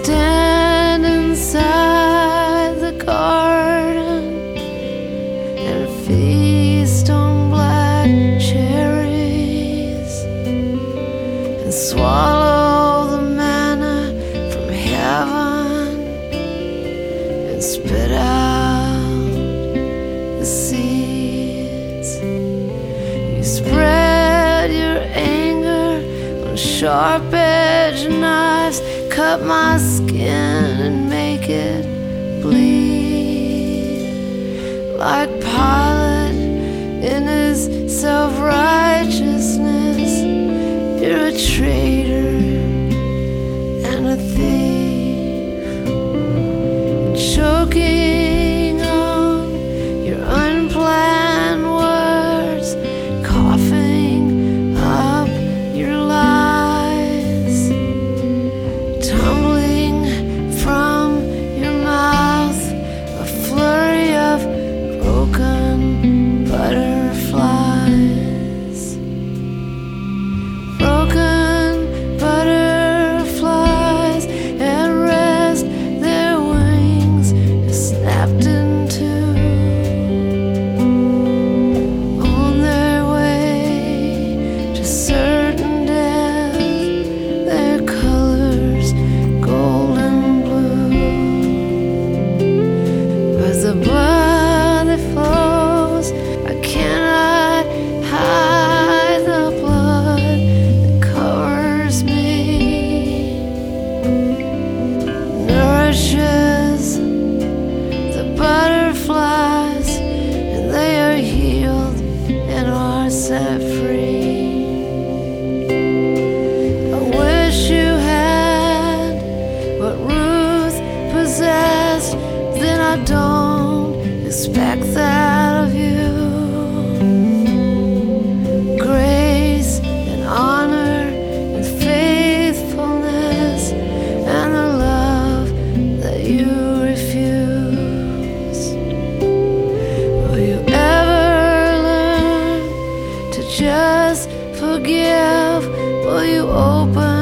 stand inside the garden and feast on black cherries and swallow the manna from heaven and spit out the seeds. You spread your anger on sharp-edged knives, cut my skin and make it bleed. Like Pilate in his self-righteousness, you're a traitor and a thief, choking on your unplanned words, coughing up your lies, tumbling from your mouth a flurry of broken butterflies. Broken butterflies at rest, their wings are snapped in two, on their way to certain death, their colors gold and blue. But the blood that flows, I cannot hide the blood that covers me, nourishes the butterflies, and they are healed and are set free. I wish you had what Ruth possessed, then I don't expect that of you. Grace and honor and faithfulness and the love that you refuse. Will you ever learn to just forgive? Will you open